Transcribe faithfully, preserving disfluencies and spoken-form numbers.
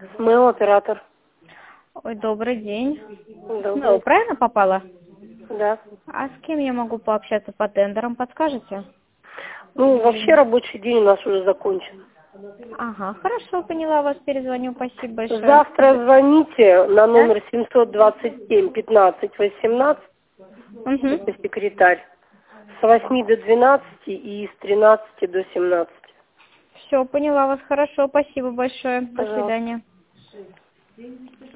Мэл, оператор. Ой, добрый день. Добрый. Мэл, правильно попала? Да. А с кем я могу пообщаться по тендерам, подскажете? Ну, вообще рабочий день у нас уже закончен. Ага, хорошо, поняла вас, перезвоню, спасибо большое. Завтра звоните на Да? номер семьсот двадцать семь пятнадцать восемнадцать, Угу. это секретарь, с восьми до двенадцати и с тринадцати до семнадцати. Все, поняла вас, хорошо, спасибо большое, до Пожалуйста. свидания.